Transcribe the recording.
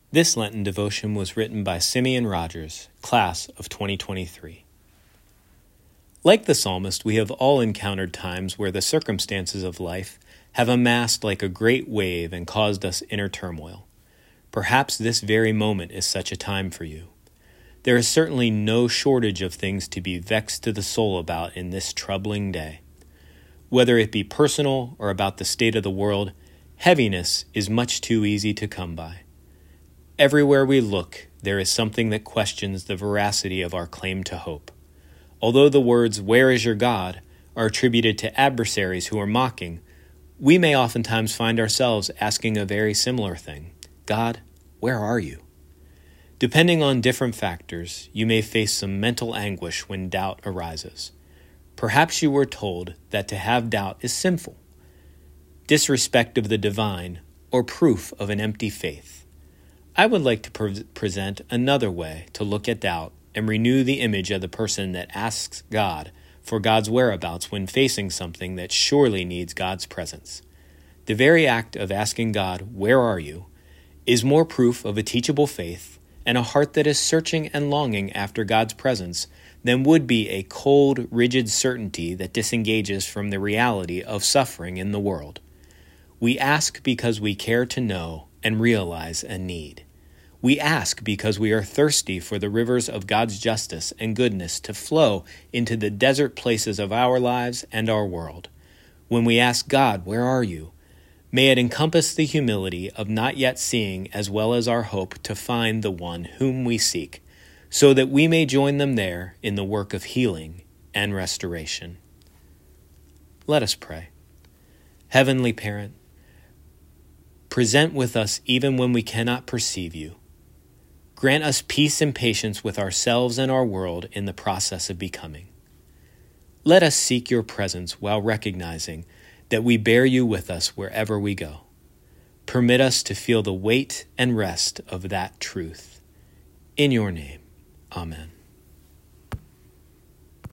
This Lenten devotion was written by Simeon Rogers, class of 2023. Like the psalmist, we have all encountered times where the circumstances of life have amassed like a great wave and caused us inner turmoil. Perhaps this very moment is such a time for you. There is certainly no shortage of things to be vexed to the soul about in this troubling day. Whether it be personal or about the state of the world, heaviness is much too easy to come by. Everywhere we look, there is something that questions the veracity of our claim to hope. Although the words, "Where is your God?" are attributed to adversaries who are mocking, we may oftentimes find ourselves asking a very similar thing. God, where are you? Depending on different factors, you may face some mental anguish when doubt arises. Perhaps you were told that to have doubt is sinful, disrespect of the divine, or proof of an empty faith. I would like to present another way to look at doubt and renew the image of the person that asks God for God's whereabouts when facing something that surely needs God's presence. The very act of asking God, "Where are you?" is more proof of a teachable faith and a heart that is searching and longing after God's presence than would be a cold, rigid certainty that disengages from the reality of suffering in the world. We ask because we care to know and realize a need. We ask because we are thirsty for the rivers of God's justice and goodness to flow into the desert places of our lives and our world. When we ask God, "Where are you?" may it encompass the humility of not yet seeing as well as our hope to find the one whom we seek, so that we may join them there in the work of healing and restoration. Let us pray. Heavenly Parent, present with us even when we cannot perceive you. Grant us peace and patience with ourselves and our world in the process of becoming. Let us seek your presence while recognizing that we bear you with us wherever we go. Permit us to feel the weight and rest of that truth. In your name, amen.